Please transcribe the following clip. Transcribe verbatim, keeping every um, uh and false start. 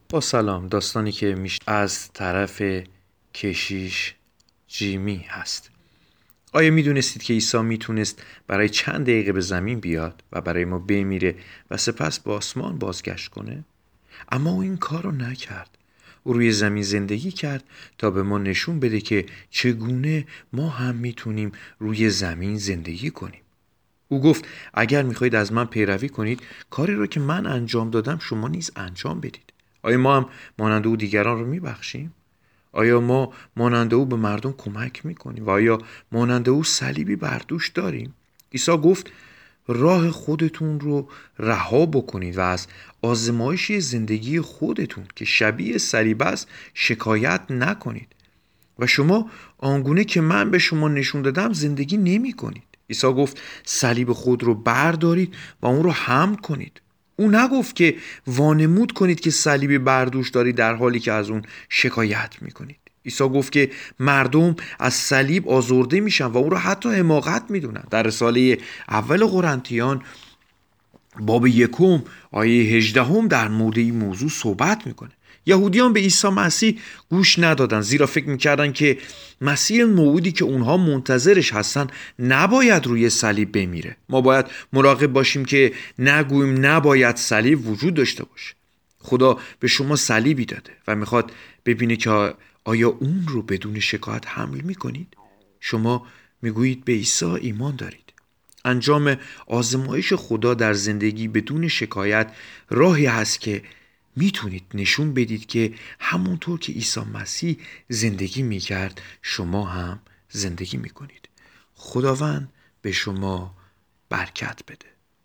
با سلام. داستانی که میشه از طرف کشیش جیمی هست. آیا میدونستید که عیسی میتونست برای چند دقیقه به زمین بیاد و برای ما بمیره و سپس به آسمان بازگشت کنه؟ اما او این کار رو نکرد. او روی زمین زندگی کرد تا به ما نشون بده که چگونه ما هم میتونیم روی زمین زندگی کنیم. او گفت اگر میخواید از من پیروی کنید، کاری رو که من انجام دادم شما نیز انجام بدید. آیا ما هم مانند او دیگران رو میبخشیم؟ آیا ما مانند او به مردم کمک میکنیم؟ و آیا مانند او صلیبی بر دوش داریم؟ عیسی گفت راه خودتون رو رها بکنید و از آزمایش زندگی خودتون که شبیه صلیب است شکایت نکنید. و شما آنگونه که من به شما نشون دادم زندگی نمی کنید. عیسی گفت صلیب خود رو بردارید و اون رو حمل کنید. او نگفت که وانمود کنید که صلیب بردوش دارید در حالی که از اون شکایت می کنید. عیسی گفت که مردم از صلیب آزرده میشن و اون رو حتی حماقت میدونن. در رساله اول قرنتیان باب یکم آیه هجدهم در مورد این موضوع صحبت میکنه. یهودیان به عیسی مسیح گوش ندادن، زیرا فکر میکردن که مسیح موعودی که اونها منتظرش هستن نباید روی صلیب بمیره. ما باید مراقب باشیم که نگوییم نباید صلیب وجود داشته باشه. خدا به شما صلیبی داده و میخواد ببینه که آیا اون رو بدون شکایت حمل میکنید؟ شما میگویید به عیسی ایمان دارید. انجام آزمایش خدا در زندگی بدون شکایت راهی هست که میتونید نشون بدید که همونطور که عیسی مسیح زندگی میکرد شما هم زندگی میکنید. خداوند به شما برکت بده.